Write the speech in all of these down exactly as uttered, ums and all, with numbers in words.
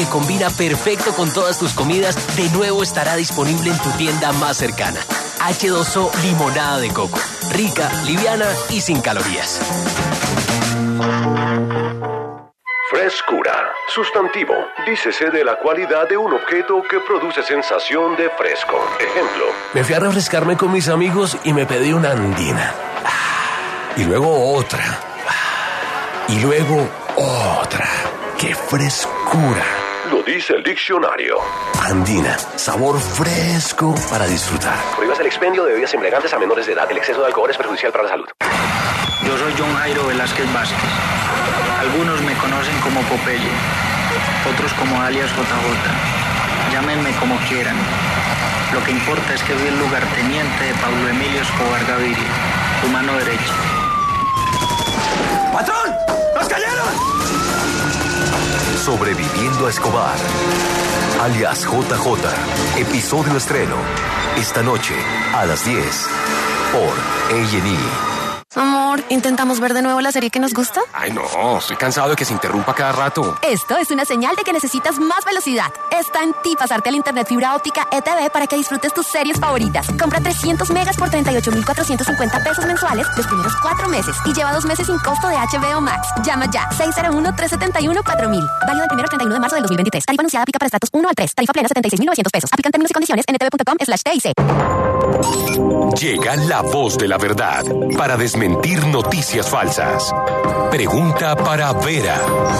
combina perfecto con todas tus comidas, de nuevo estará disponible en tu tienda más cercana. hache dos o limonada de coco. Rica, liviana y sin calorías. Frescura. Sustantivo. Dícese de la cualidad de un objeto que produce sensación de fresco. Ejemplo. Me fui a refrescarme con mis amigos y me pedí una andina. Y luego otra. Y luego otra. ¡Qué frescura! Lo dice el diccionario. Andina. Sabor fresco para disfrutar. Prohíbas el expendio de bebidas embriagantes a menores de edad. El exceso de alcohol es perjudicial para la salud. Yo soy John Jairo Velázquez Vázquez. Algunos me conocen como Popeye, otros como alias J J. Llámenme como quieran. Lo que importa es que fui el lugarteniente de Pablo Emilio Escobar Gaviria, tu mano derecha. ¡Patrón! ¡Nos cayeron! Sobreviviendo a Escobar, alias J J. Episodio estreno. Esta noche, a las diez, por A and E. Amor, ¿intentamos ver de nuevo la serie que nos gusta? Ay, no, estoy cansado de que se interrumpa cada rato. Esto es una señal de que necesitas más velocidad. Está en ti pasarte al internet fibra óptica E T V para que disfrutes tus series favoritas. Compra trescientos megas por treinta y ocho mil cuatrocientos cincuenta pesos mensuales los primeros cuatro meses y lleva dos meses sin costo de H B O Max. Llama ya, seis cero uno, tres siete uno, cuatro mil. Válido del primero al treinta y uno de marzo del dos mil veintitrés. Tarifa anunciada aplica para estratos uno al tres. Tarifa plena setenta y seis mil novecientos pesos. Aplican términos y condiciones en etv.com slash TIC. Llega la voz de la verdad para desmentir noticias falsas. Pregunta para Vera.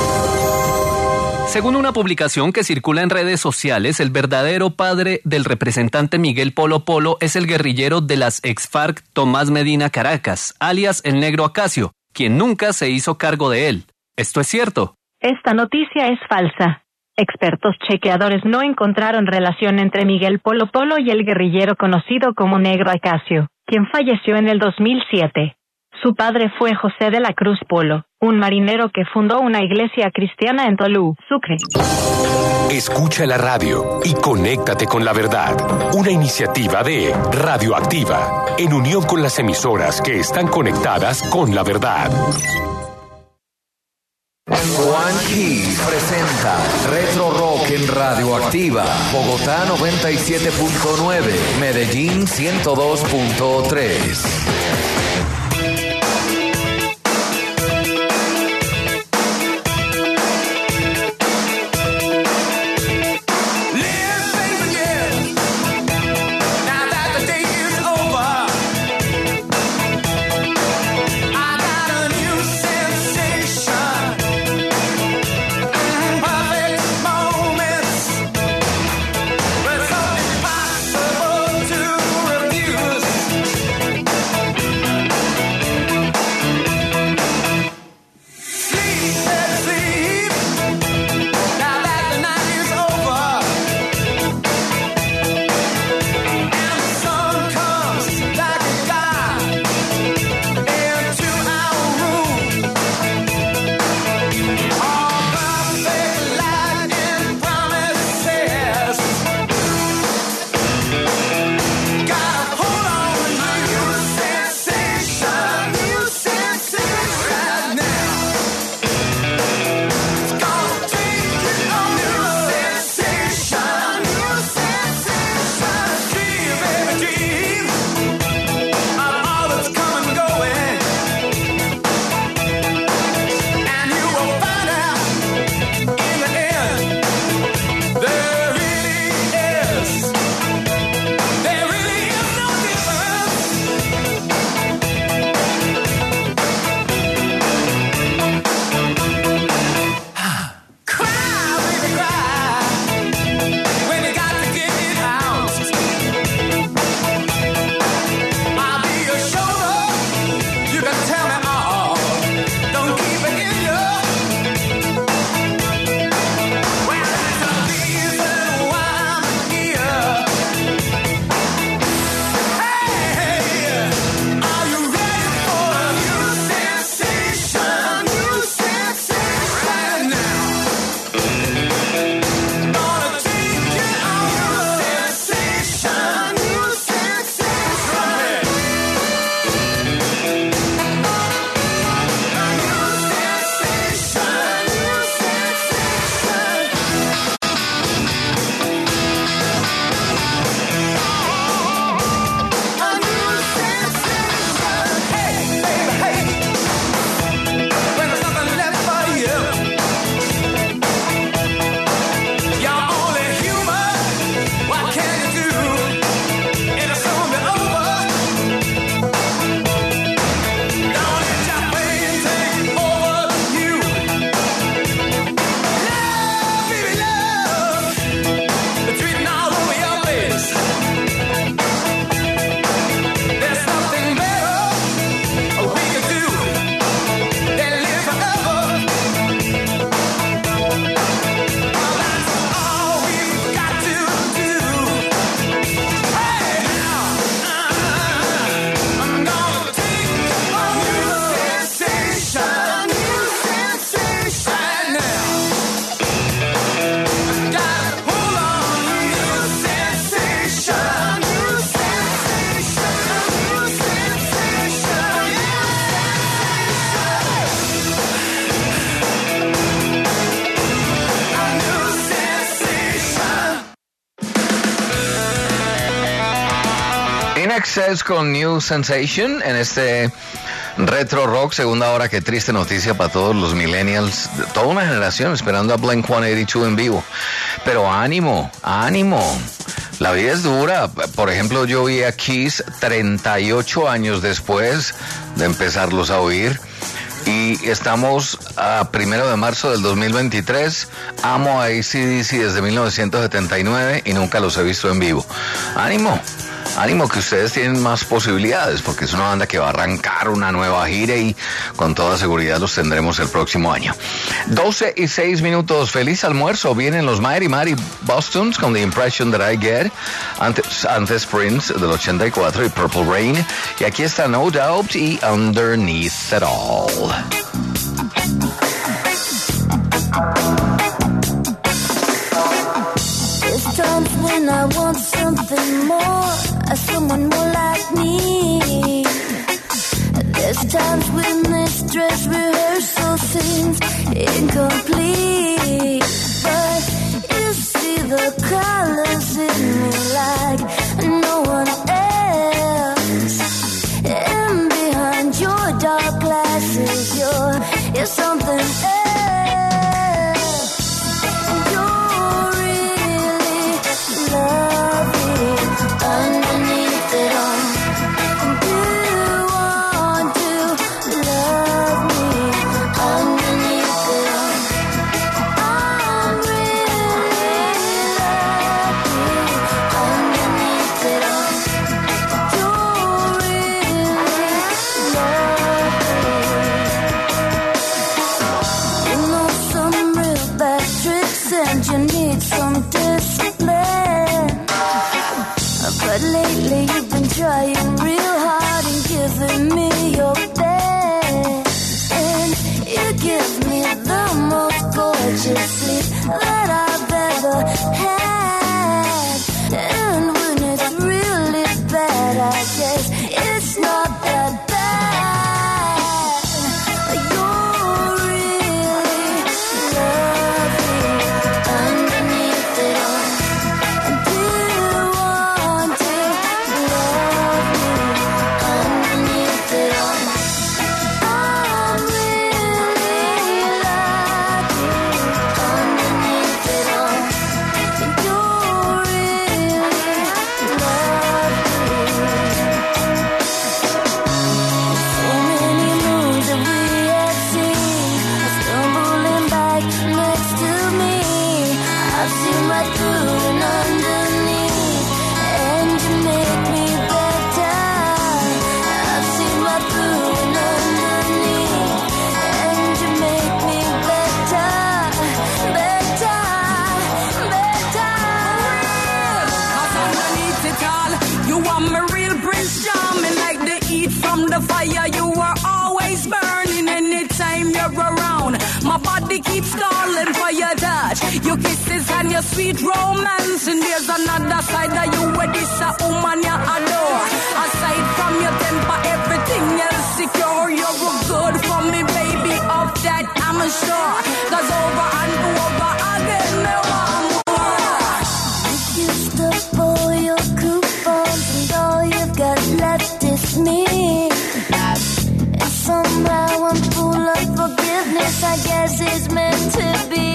Según una publicación que circula en redes sociales, el verdadero padre del representante Miguel Polo Polo es el guerrillero de las ex-FARC Tomás Medina Caracas, alias el Negro Acacio, quien nunca se hizo cargo de él. ¿Esto es cierto? Esta noticia es falsa. Expertos chequeadores no encontraron relación entre Miguel Polo Polo y el guerrillero conocido como Negro Acacio, quien falleció en el dos mil siete. Su padre fue José de la Cruz Polo, un marinero que fundó una iglesia cristiana en Tolú, Sucre. Escucha la radio y conéctate con la verdad. Una iniciativa de Radioactiva, en unión con las emisoras que están conectadas con la verdad. Juan Keys presenta Retro Rock en Radioactiva. Bogotá noventa y siete punto nueve, Medellín ciento dos punto tres. Access con New Sensation en este Retro Rock, segunda hora. Qué triste noticia para todos los millennials, toda una generación esperando a Blink ciento ochenta y dos en vivo. Pero ánimo, ánimo. La vida es dura. Por ejemplo, yo vi a Kiss treinta y ocho años después de empezarlos a oír. Y estamos a primero de marzo del dos mil veintitrés. Amo a A C D C desde mil novecientos setenta y nueve y nunca los he visto en vivo. Ánimo, ánimo que ustedes tienen más posibilidades, porque es una banda que va a arrancar una nueva gira y con toda seguridad los tendremos el próximo año. doce y seis minutos, feliz almuerzo. Vienen los Mighty Mighty Bostons con The Impression That I Get, antes, antes Prince del ochenta y cuatro y Purple Rain. Y aquí está No Doubt y Underneath It All. There's times when I want something more, someone more like me. There's times when this dress rehearsal seems incomplete. But you see the colors in me like no one else. And behind your dark glasses, you're, you're something else. You're really lovely underneath it all. Do you want to love me underneath it all? I'm really lucky underneath it all. You're really lovely. You know some real bad tricks and you need some discipline. But lately you've been trying real hard and giving me your best. And you give me the most gorgeous sleep that I've ever had. And when it's really bad, I guess it's not that bad. You're really lovely underneath it all. And do you want to love me underneath it all? I'm really lucky underneath it all. And you're really lovely. So many moons that we have seen are stumbling back next to me. I've seen right through and underneath, and you make me better. I've seen right through and underneath, and you make me better, better, better. Cause underneath it all, you are my real Prince Charming, like the heat from the fire. You are always burning anytime you're around. My body keeps calling for your touch, your kisses and your sweet romance. And there's another side of you where this a woman you adore. Aside from your temper, everything else secure. You're good for me, baby, of that I'm sure. Cause over and over again, me want more. You used up all your coupons and all you've got left is me. And somehow I'm full of forgiveness, I guess it's meant to be.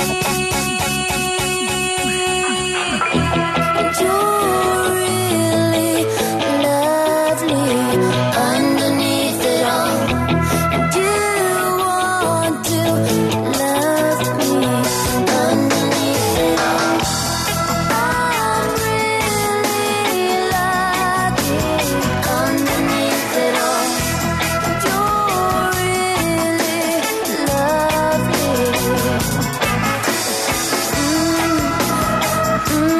And you're really lovely underneath it all. And you want to love me underneath it all. I'm really lucky underneath it all. You're really lovely. Mm, mm,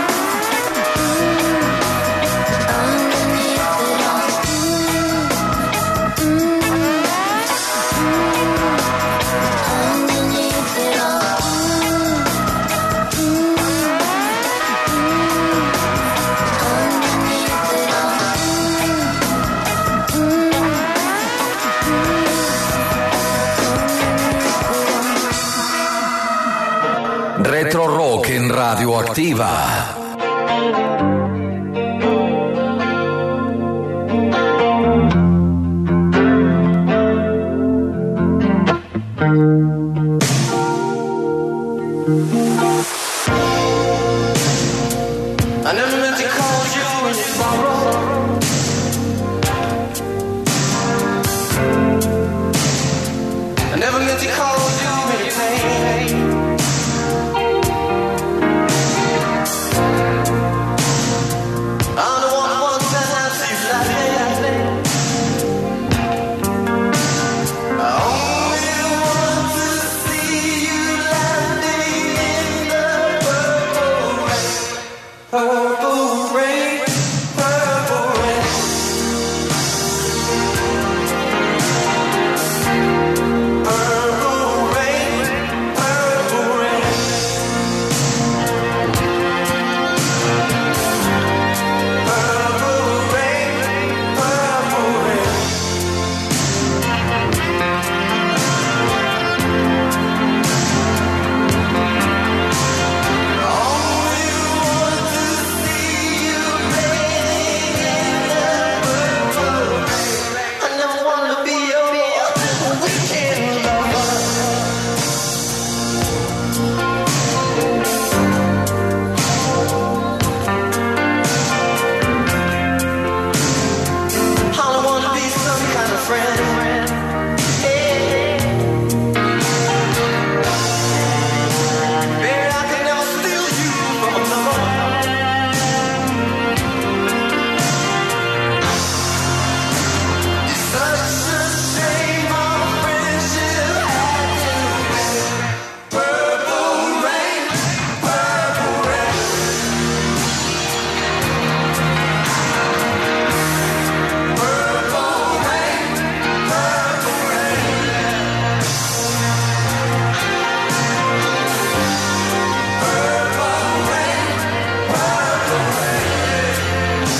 Retro Rock en Radioactiva. I never meant to call you in your sorrow. I never meant to call you in your pain. I'm the one who wants to have you laughing. I only want to see you landing in the purple rain. Purple rain, purple rain. Purple rain, purple rain. Purple rain, purple rain. Only want to see you playing in the purple rain. I never want to be your weekend lover. I don't want to be some kind of friend. Hey. Baby, I can never steal you from another. It's such a shame our friendship had to end. Purple rain, purple rain. Purple rain, purple rain. Purple rain, purple rain.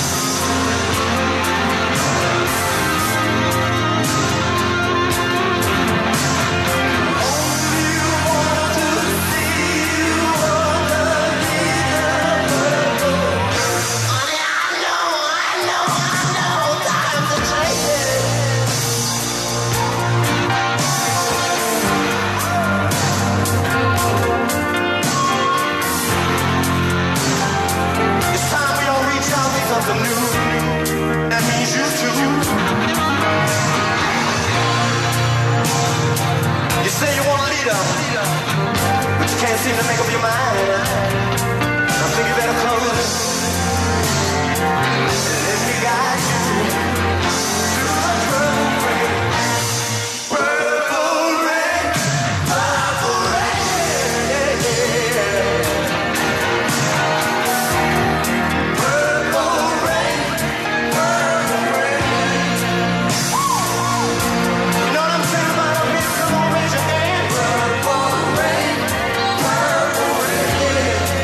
It's time we all reach out for something new. That means you too. You say you want a leader, but you can't seem to make up your mind. I think you better close and let me guide you to the purple rain. Purple rain, purple rain. Purple rain, purple rain. You know what I'm saying about up here? Come on, raise your hand. Purple rain, purple rain.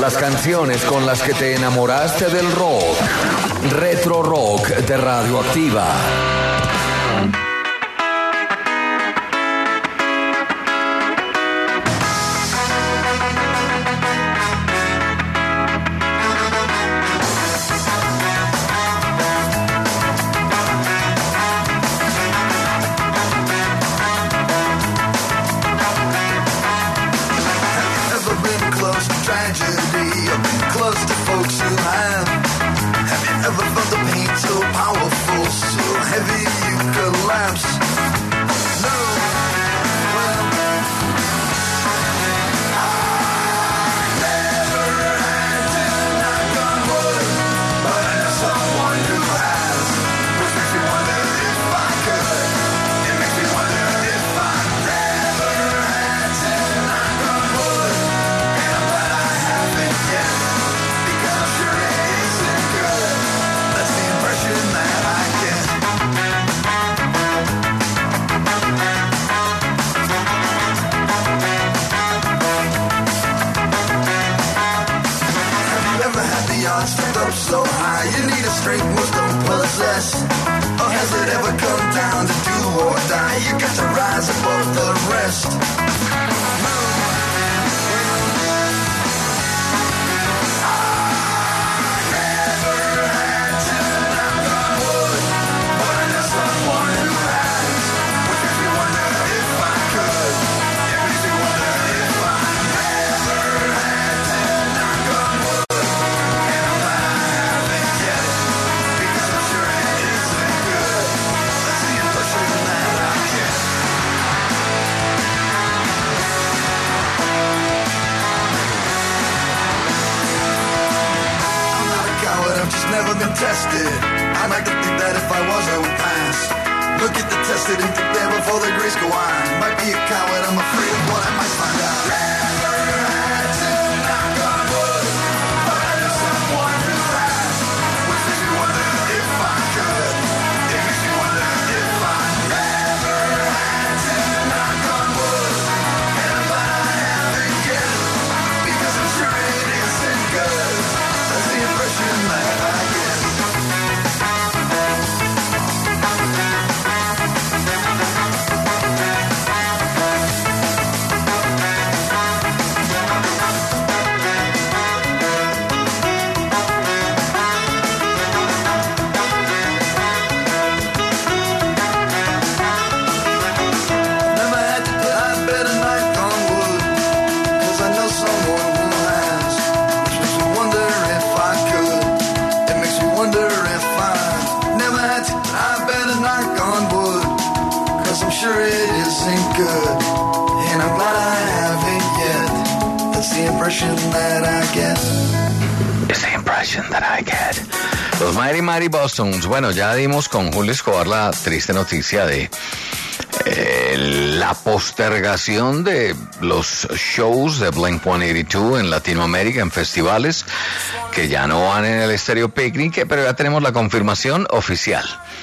Las canciones con las que te enamoraste del rock. Retro Rock de Radioactiva. Los Mighty Mighty Bosstones. Bueno, ya dimos con Julio Escobar la triste noticia de eh, la postergación de los shows de Blink ciento ochenta y dos en Latinoamérica, en festivales, que ya no van en el Stereo Picnic, pero ya tenemos la confirmación oficial.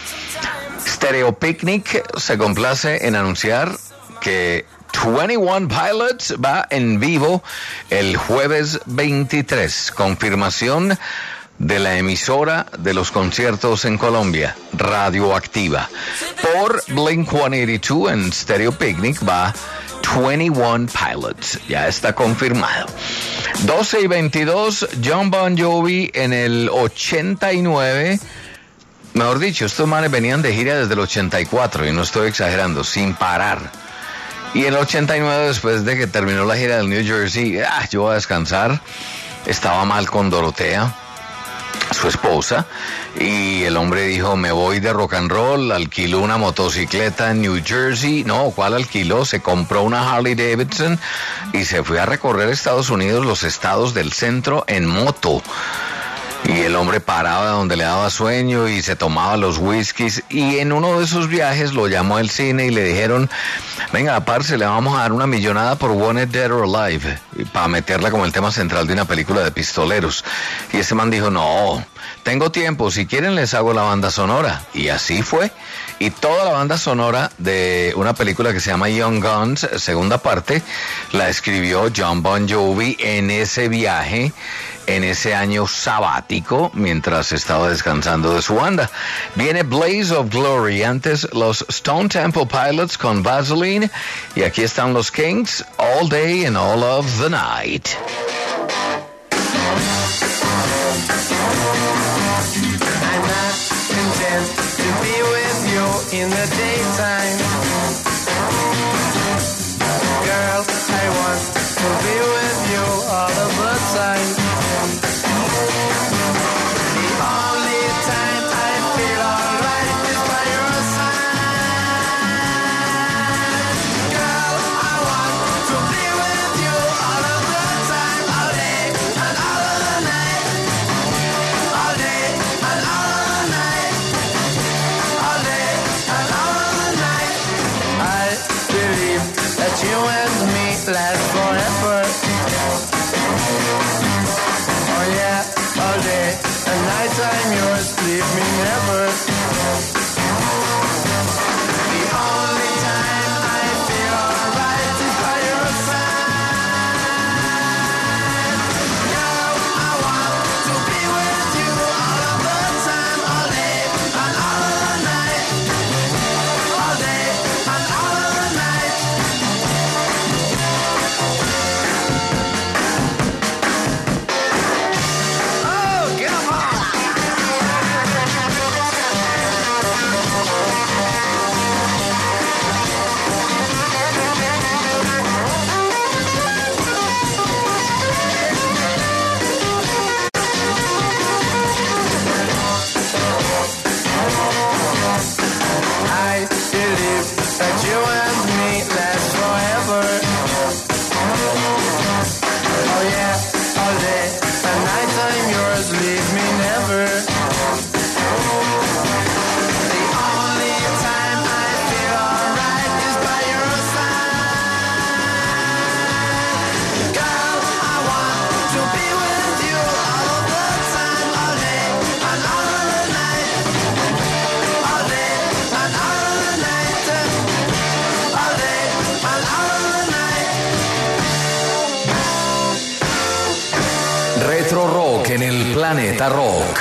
Stereo Picnic se complace en anunciar que veintiuno Pilots va en vivo el jueves veintitrés. Confirmación de la emisora de los conciertos en Colombia, Radioactiva. Por Blink ciento ochenta y dos en Stereo Picnic va veintiuno Pilots. Ya está confirmado. doce y veintidós, John Bon Jovi en el ochenta y nueve. Mejor dicho, estos manes venían de gira desde el ochenta y cuatro, y no estoy exagerando, sin parar. Y en el ochenta y nueve, después de que terminó la gira del New Jersey, ah, yo voy a descansar. Estaba mal con Dorotea, su esposa, y el hombre dijo: me voy de rock and roll. Alquiló una motocicleta en New Jersey. No, ¿cuál alquiló? Se compró una Harley Davidson y se fue a recorrer Estados Unidos, los estados del centro, en moto. Y el hombre paraba donde le daba sueño y se tomaba los whiskies. Y en uno de esos viajes lo llamó al cine y le dijeron, venga, parce, le vamos a dar una millonada por Wanted Dead or Alive, para meterla como el tema central de una película de pistoleros. Y ese man dijo, no, tengo tiempo, si quieren les hago la banda sonora. Y así fue. Y toda la banda sonora de una película que se llama Young Guns, segunda parte, la escribió John Bon Jovi en ese viaje, en ese año sabático, mientras estaba descansando de su banda. Viene Blaze of Glory, antes los Stone Temple Pilots con Vaseline, y aquí están los Kings, All Day and All of the Night. I'm not content to be with you in the daytime. Girl, I want to be with you all of the time. The only time I feel alright is by your side. Girl, I want to be with you all of the time, all day and all of the night. All day and all of the night. All day and all of the night. I believe that you and me last forever. Oh yeah, all day and night I'm yours, leave me never. The only time I feel alright is by your side. Girl, I want to be with you all of the time, all day and all of the night. All day and all of the night. Oh, get 'em on! I believe that you and me last forever. Oh yeah, all day and night I'm yours, leave me never. The only time I feel alright is by your side. Girl, I want to be with you all of the time, all day and all of the night. All day and all of the night. All day and all of the night. Retro Rock en el Planeta Rock.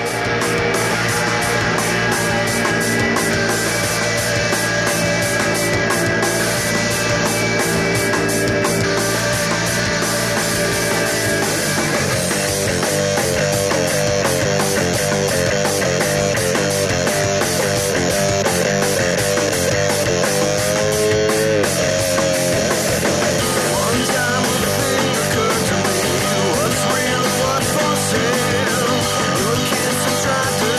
One time when the thing occurred to me, what's real and what's for sale? Your kiss and tried to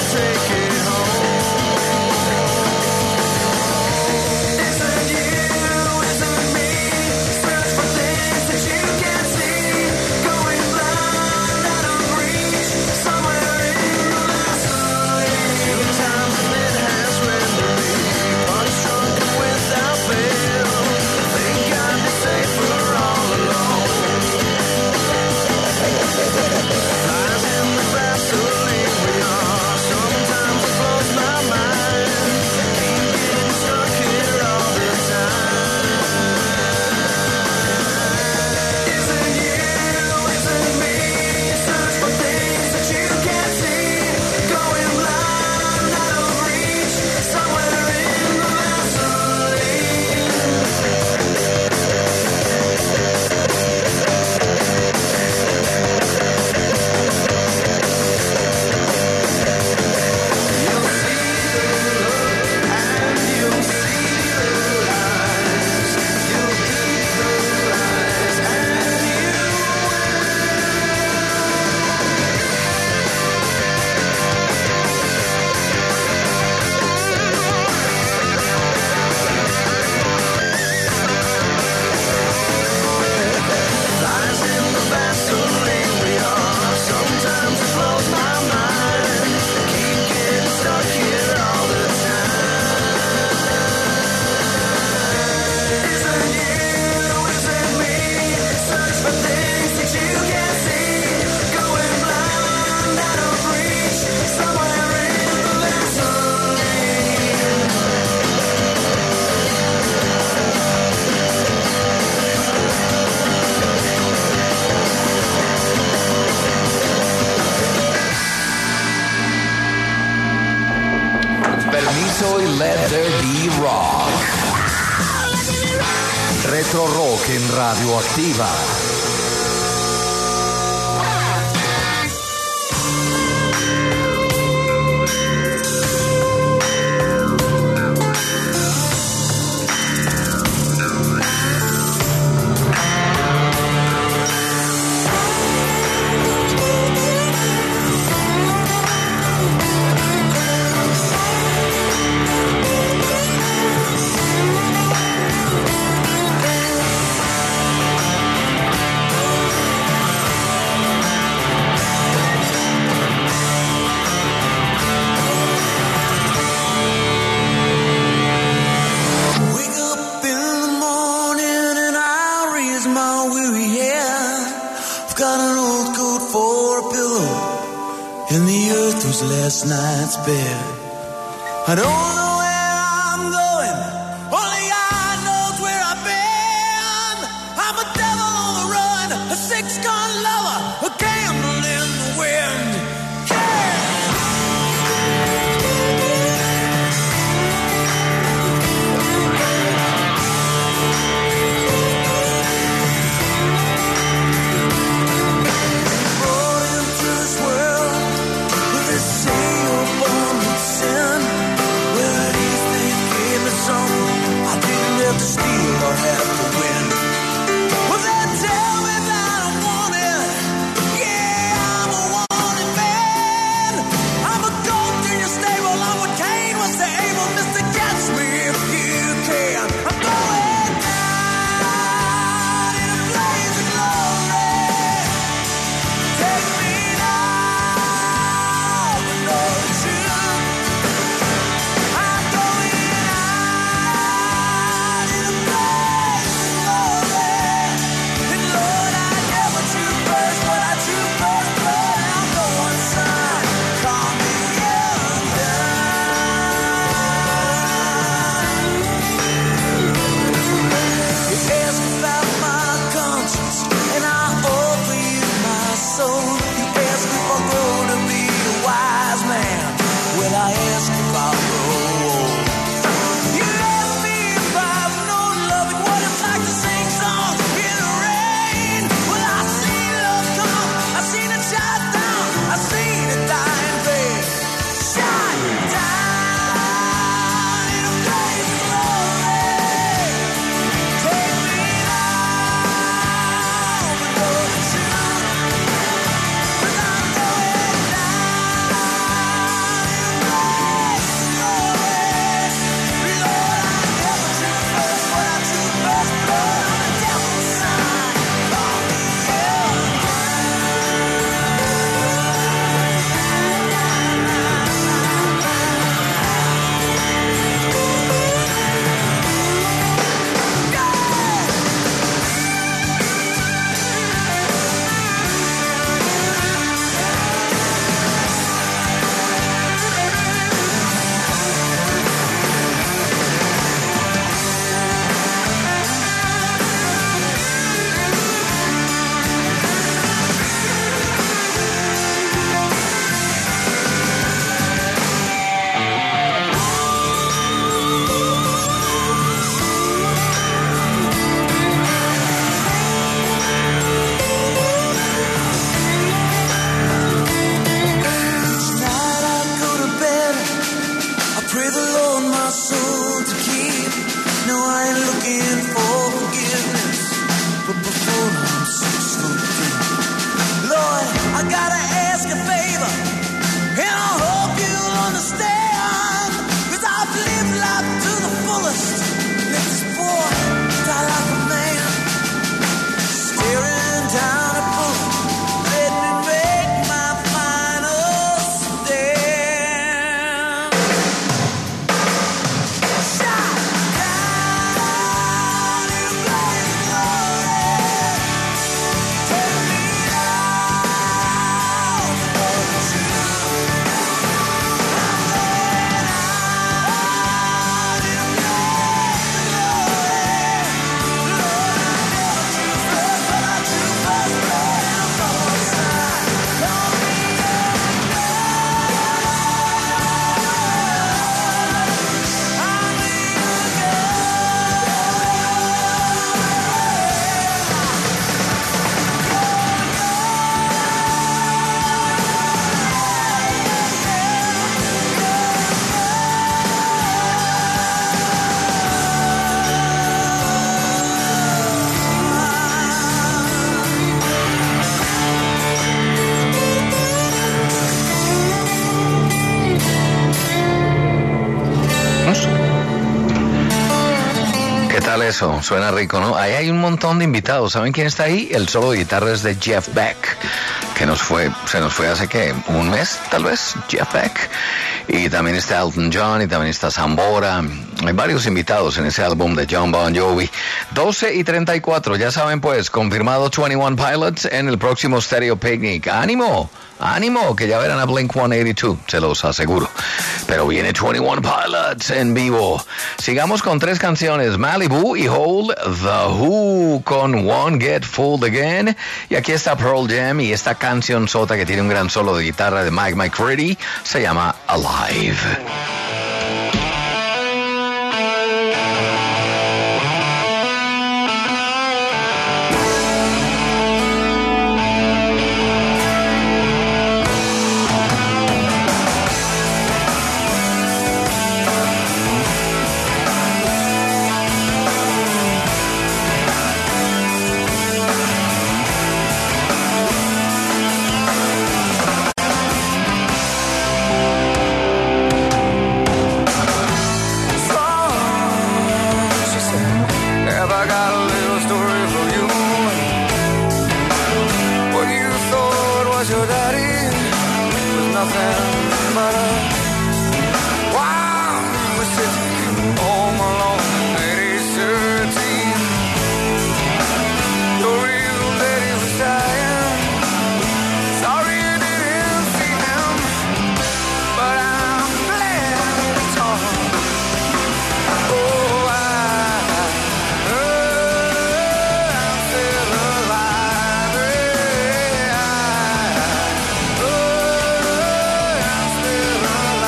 Tiesto y Let There Be Rock. Retro Rock en Radioactiva. Last night's bed. I don't know where I'm going, only God knows where I've been. I'm a devil on the run, a six-gun lover, a candle in the wind. Brought into this world with this sea of sin, where tal eso? Suena rico, ¿no? Ahí hay un montón de invitados. ¿Saben quién está ahí? El solo de guitarra es de Jeff Beck, que nos fue, se nos fue hace, ¿qué? Un mes, tal vez, Jeff Beck. Y también está Elton John, y también está Zambora. Hay varios invitados en ese álbum de John Bon Jovi. doce y treinta y cuatro, ya saben pues, confirmado veintiuno Pilots en el próximo Stereo Picnic. ¡Ánimo! ¡Ánimo! Que ya verán a Blink ciento ochenta y dos, se los aseguro. Pero viene veintiuno Pilots en vivo. Sigamos con tres canciones, Malibu y Hole, The Who con Won't Get Fooled Again. Y aquí está Pearl Jam y esta canción sota que tiene un gran solo de guitarra de Mike McCready se llama Alive. Alive.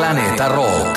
Planeta Rock.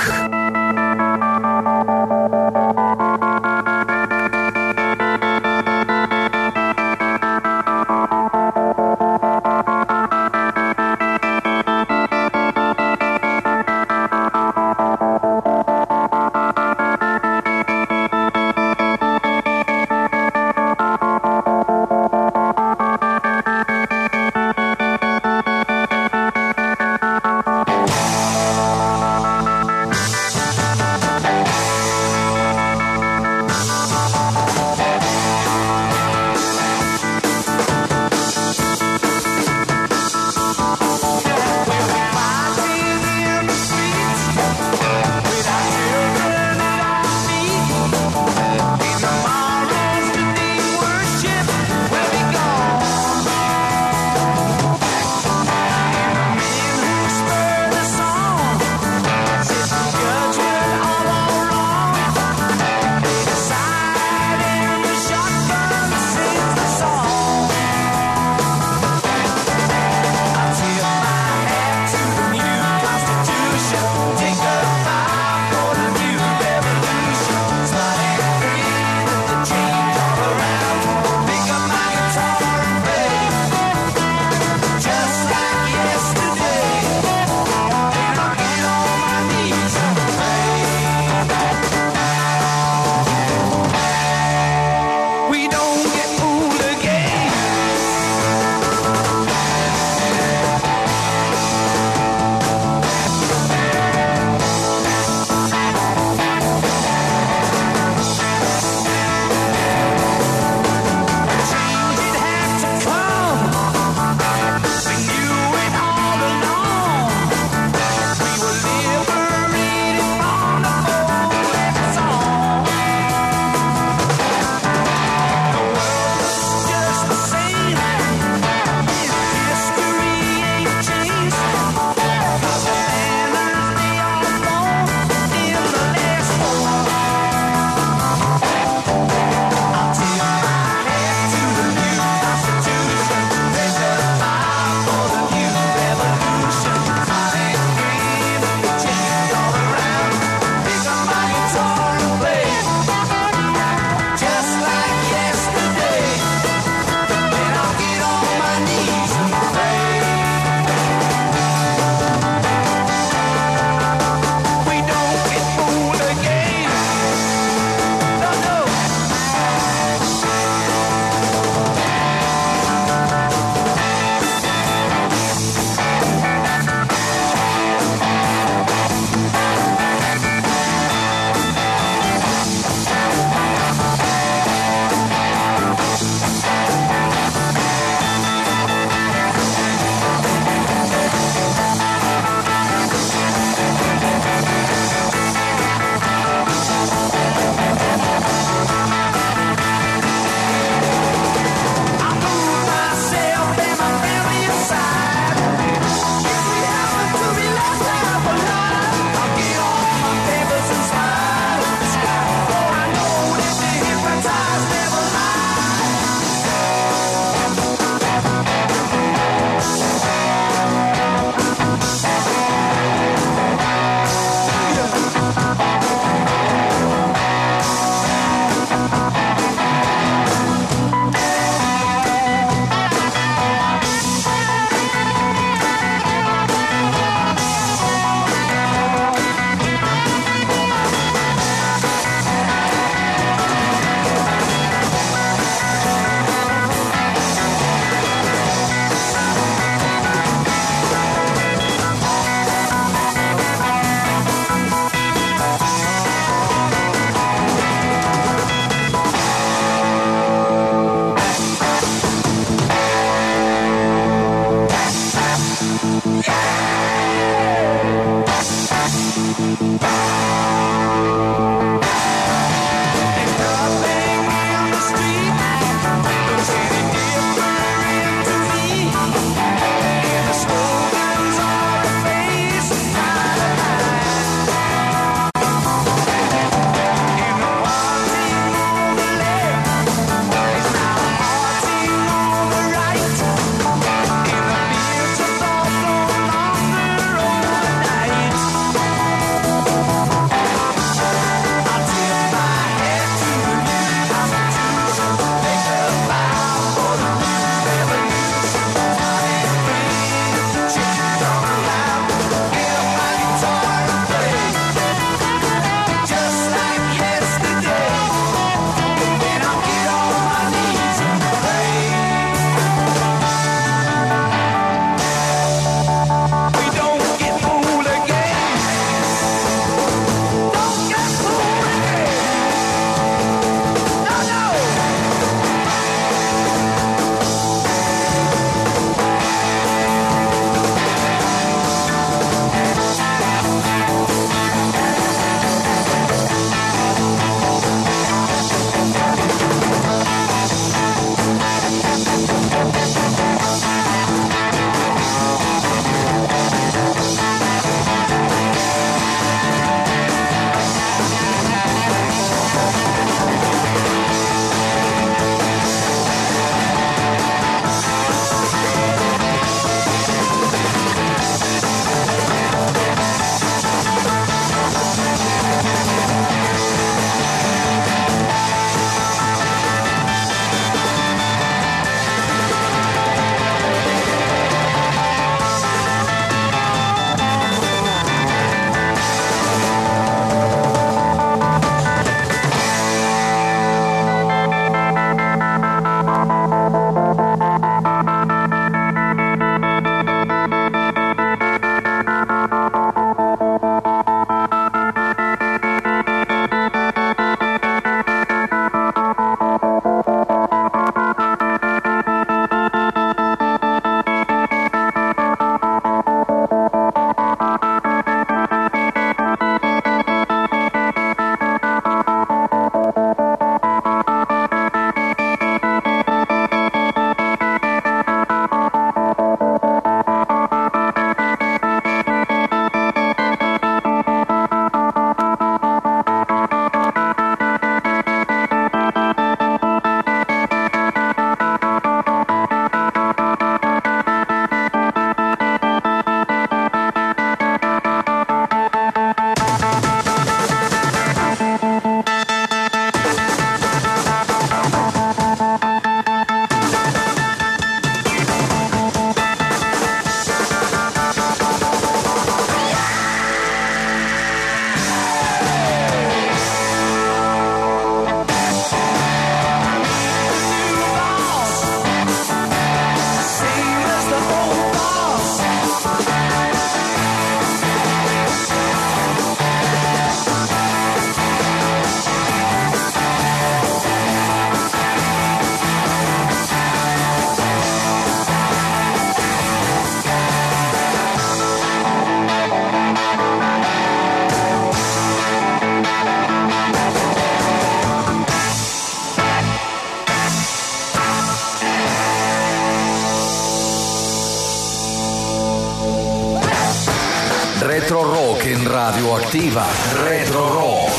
Retro Rock en Radioactiva. Retro Rock.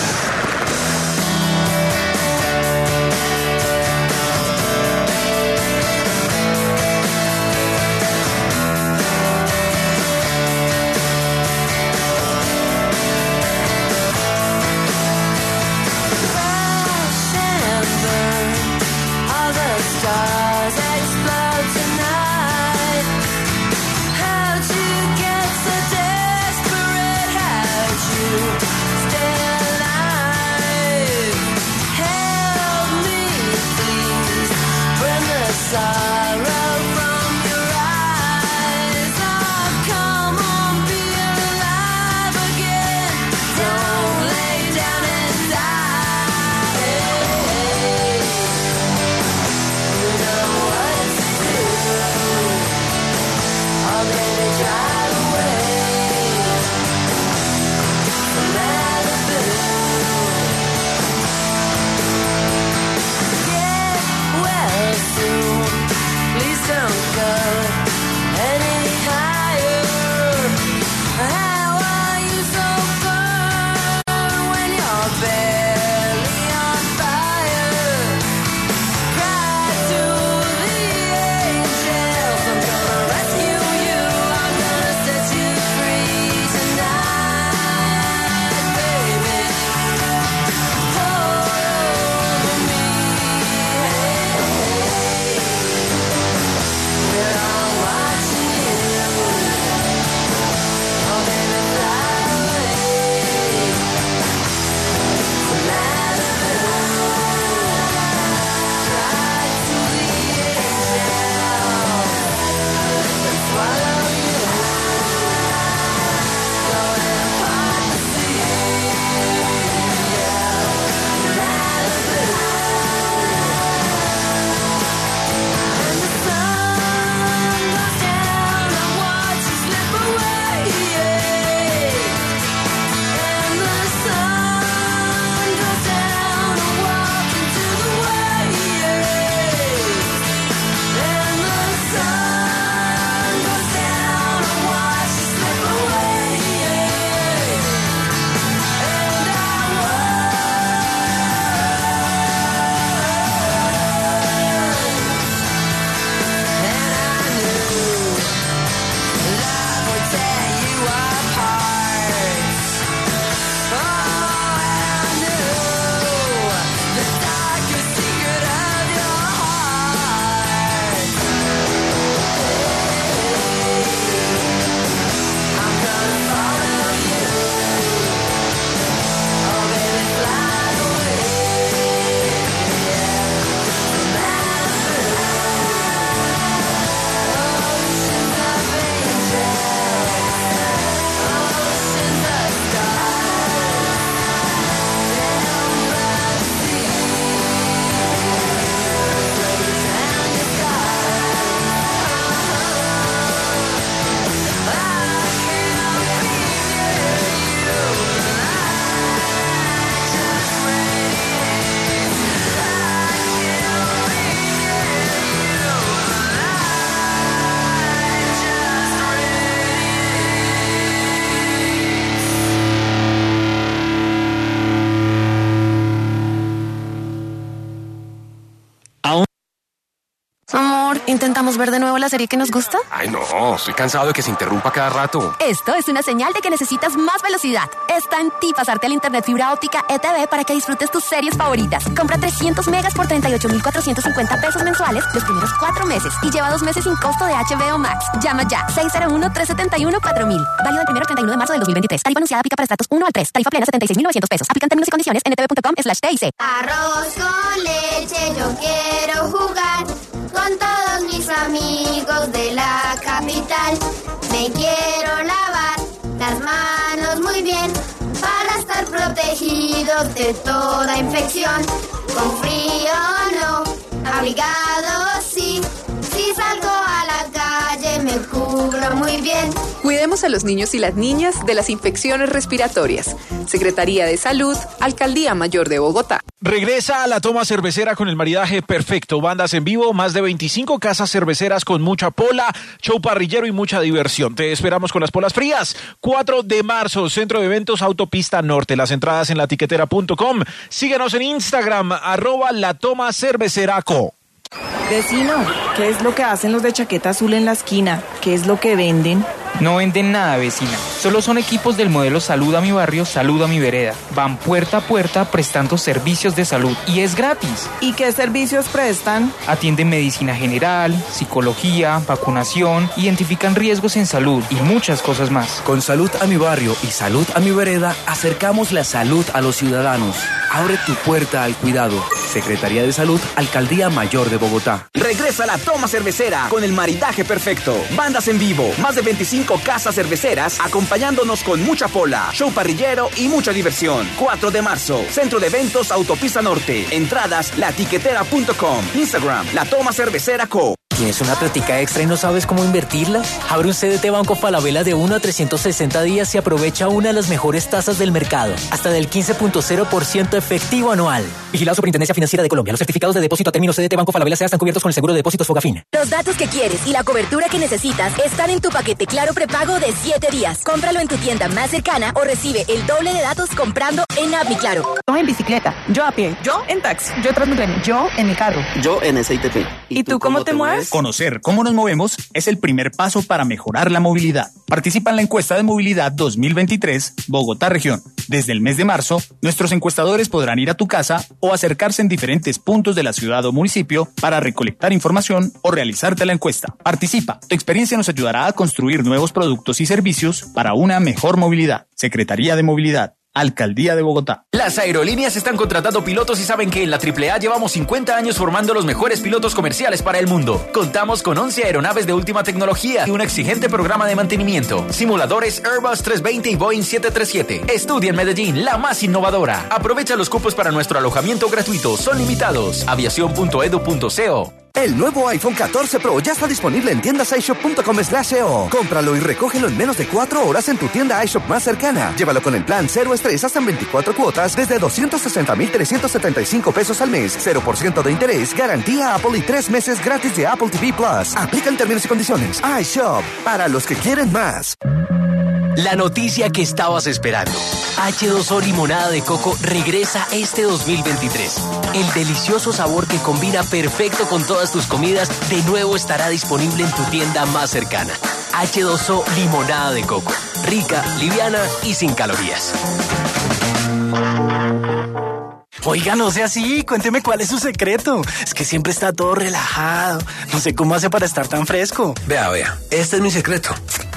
Stars explode tonight. How'd you get so desperate? How'd you stay alive? Help me, please. Burn the sorrow from your eyes. Oh, come on, be alive again. Don't lay down and die. Drive away from Malibu. Get well soon. Please don't go any higher. How are you so firm when you're barely on fire? Cry to the angels. I'm gonna rescue you. I'm gonna set you free tonight, baby. Pour over me. We're all watching you. Oh, baby, fly away to Malibu. Cry to the angels. Let swallow you. Go and part the sea. Malibu. And the sun goes down, I watch you slip away. And the sun goes down, I walk into the waves. And the sun goes down, I watch you slip away. And I And I knew love would tear you apart. Oh, I knew the darkest secret of your heart. I'm gonna follow you. Oh, baby, fly away. To Malibu. Oceans of angels, oceans of stars, down by the sea, lay down your scars. I can't be near you, light just radiates. I can't be near you, light just Amor, ¿intentamos ver de nuevo la serie que nos gusta? Ay, no, estoy cansado de que se interrumpa cada rato. Esto es una señal de que necesitas más velocidad. Está en ti pasarte al internet fibra óptica E T V para que disfrutes tus series favoritas. Compra trescientos megas por treinta y ocho mil cuatrocientos cincuenta pesos mensuales los primeros cuatro meses y lleva dos meses sin costo de H B O Max. Llama ya, seis cero uno, tres siete uno, cuatro mil. Válido del primero al treinta y uno de marzo del dos mil veintitrés. Tarifa anunciada aplica para estratos uno al tres. Tarifa plena setenta y seis mil novecientos pesos. Aplican términos y condiciones en etv.com slash TIC. Arroz con leche, yo quiero jugar con todos mis amigos de la capital. Me quiero lavar las manos muy bien para estar protegidos de toda infección. Con frío no, abrigado sí. Si salgo a la calle me me cubro muy bien. Cuidemos a los niños y las niñas de las infecciones respiratorias. Secretaría de Salud, Alcaldía Mayor de Bogotá. Regresa a la toma cervecera con el maridaje perfecto. Bandas en vivo, más de veinticinco casas cerveceras con mucha pola, show parrillero y mucha diversión. Te esperamos con las polas frías. cuatro de marzo, Centro de Eventos Autopista Norte. Las entradas en la tiquetera punto com. Síguenos en Instagram, arroba la toma cerveceraco. Vecino, ¿qué es lo que hacen los de chaqueta azul en la esquina? ¿Qué es lo que venden? No venden nada, vecina. Solo son equipos del modelo Salud a mi barrio, Salud a mi vereda. Van puerta a puerta prestando servicios de salud y es gratis. ¿Y qué servicios prestan? Atienden medicina general, psicología, vacunación, identifican riesgos en salud y muchas cosas más. Con Salud a mi barrio y Salud a mi vereda, acercamos la salud a los ciudadanos. Abre tu puerta al cuidado. Secretaría de Salud, Alcaldía Mayor de Bogotá. Regresa la toma cervecera con el maridaje perfecto. Bandas en vivo, más de veinticinco casas cerveceras acompañándonos con mucha pola, show parrillero y mucha diversión. cuatro de marzo, Centro de Eventos Autopista Norte. Entradas la tiquetera punto com. Instagram, La Toma Cervecera Co. ¿Tienes una plática extra y no sabes cómo invertirla? Abre un C D T Banco Falabella de uno a trescientos sesenta días y aprovecha una de las mejores tasas del mercado. Hasta del quince punto cero por ciento efectivo anual. Vigilado Superintendencia Financiera de Colombia. Los certificados de depósito a término C D T Banco Falabella S A están cubiertos con el seguro de depósitos Fogafín. Los datos que quieres y la cobertura que necesitas están en tu paquete Claro prepago de siete días. Cómpralo en tu tienda más cercana o recibe el doble de datos comprando en App Mi Claro. Yo en bicicleta, yo a pie, yo en taxi, yo Transmilenio, yo en mi carro. Yo en S I T P. ¿Y tú cómo te mueves? Conocer cómo nos movemos es el primer paso para mejorar la movilidad. Participa en la encuesta de movilidad dos mil veintitrés Bogotá Región. Desde el mes de marzo, nuestros encuestadores podrán ir a tu casa o acercarse en diferentes puntos de la ciudad o municipio para recolectar información o realizarte la encuesta. Participa. Tu experiencia nos ayudará a construir nuevos productos y servicios para una mejor movilidad. Secretaría de Movilidad. Alcaldía de Bogotá. Las aerolíneas están contratando pilotos y saben que en la triple A llevamos cincuenta años formando los mejores pilotos comerciales para el mundo. Contamos con once aeronaves de última tecnología y un exigente programa de mantenimiento. Simuladores Airbus trescientos veinte y Boeing siete treinta y siete. Estudia en Medellín, la más innovadora. Aprovecha los cupos para nuestro alojamiento gratuito. Son limitados. aviación punto edu punto co. El nuevo iPhone catorce Pro ya está disponible en tiendas i shop punto com slash e o. Cómpralo y recógelo en menos de cuatro horas en tu tienda iShop más cercana. Llévalo con el plan cero estrés hasta en veinticuatro cuotas desde doscientos sesenta mil trescientos setenta y cinco pesos al mes. cero por ciento de interés, garantía Apple y tres meses gratis de Apple T V Plus. Aplican términos y condiciones. iShop, para los que quieren más. La noticia que estabas esperando. hache dos o Limonada de Coco regresa este dos mil veintitrés. El delicioso sabor que combina perfecto con todas tus comidas de nuevo estará disponible en tu tienda más cercana. hache dos o Limonada de Coco. Rica, liviana y sin calorías. Oiga, no sea así, cuénteme cuál es su secreto. Es que siempre está todo relajado. No sé cómo hace para estar tan fresco. Vea, vea, este es mi secreto.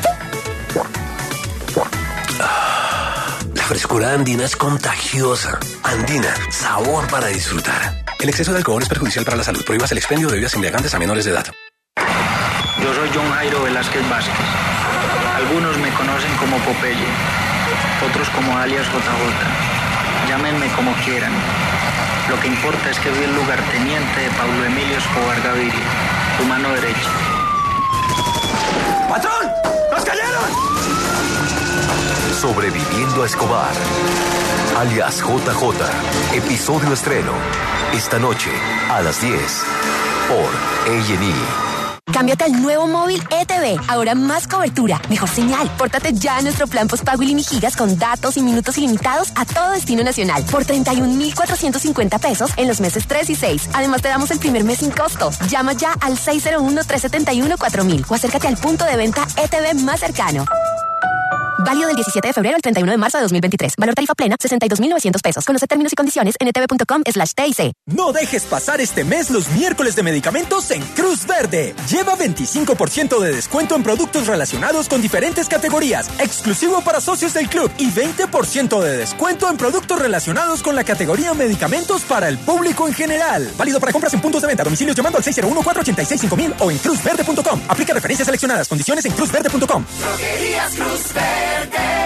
La frescura andina es contagiosa. Andina, sabor para disfrutar. El exceso de alcohol es perjudicial para la salud. Prohíbas el expendio de bebidas embriagantes a menores de edad. Yo soy John Jairo Velázquez Vázquez. Algunos me conocen como Popeye, otros como alias J J. Llámenme como quieran. Lo que importa es que fui el lugarteniente de Pablo Emilio Escobar Gaviria, tu mano derecha. ¡Patrón! ¡Nos cayeron! Sobreviviendo a Escobar, alias J J, episodio estreno, esta noche a las diez por A and E. Cámbiate al nuevo móvil E T V. Ahora más cobertura, mejor señal. Pórtate ya a nuestro plan postpago Ilimigigas con datos y minutos ilimitados a todo destino nacional por treinta y un mil cuatrocientos cincuenta pesos en los meses tres y seis. Además te damos el primer mes sin costo. Llama ya al seis cero uno, tres siete uno, cuatro mil o acércate al punto de venta E T V más cercano. Válido del diecisiete de febrero al treinta y uno de marzo de dos mil veintitrés. Valor tarifa plena, sesenta y dos mil novecientos pesos. Conoce términos y condiciones en etv punto com slash T I C. No dejes pasar este mes los miércoles de medicamentos en Cruz Verde. Lleva veinticinco por ciento de descuento en productos relacionados con diferentes categorías, exclusivo para socios del club, y veinte por ciento de descuento en productos relacionados con la categoría medicamentos para el público en general. Válido para compras en puntos de venta, domicilios llamando al seis cero uno, cuatro ocho seis, cinco mil o en cruz verde punto com. Aplica referencias seleccionadas, condiciones en cruz verde punto com. Droguerías Cruz Verde.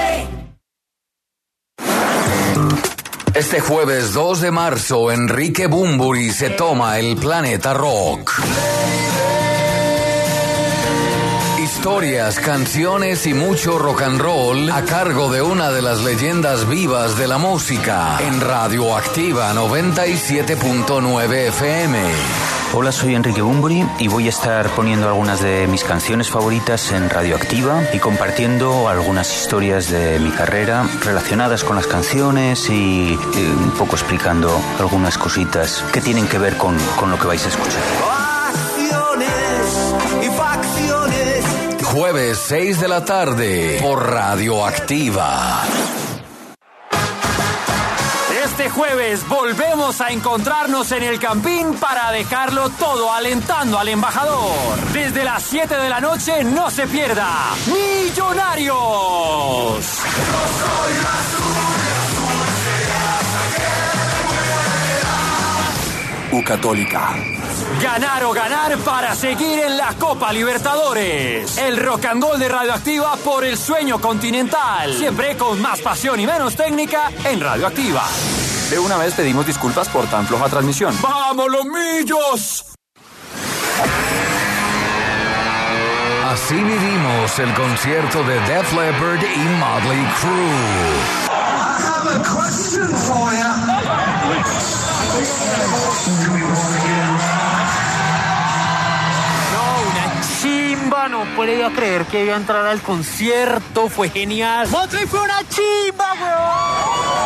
Este jueves dos de marzo, Enrique Bunbury se toma el Planeta Rock. Y Historias, canciones y mucho rock and roll a cargo de una de las leyendas vivas de la música en Radioactiva noventa y siete punto nueve F M. Hola, soy Enrique Bunbury y voy a estar poniendo algunas de mis canciones favoritas en Radioactiva y compartiendo algunas historias de mi carrera relacionadas con las canciones y eh, un poco explicando algunas cositas que tienen que ver con, con lo que vais a escuchar. Acciones y facciones. Jueves seis de la tarde por Radioactiva. Este jueves volvemos a encontrarnos en el Campín para dejarlo todo alentando al embajador. Desde las siete de la noche no se pierda Millonarios. U Católica. Ganar o ganar para seguir en la Copa Libertadores. El rock and roll de Radioactiva por el sueño continental. Siempre con más pasión y menos técnica en Radioactiva. De una vez pedimos disculpas por tan floja transmisión. ¡Vamos los millos! Así vivimos el concierto de Def Leppard y Motley Crue. I have a question for you. Chimba, no podía creer que iba a entrar al concierto, fue genial. Motley fue una chimba, weón.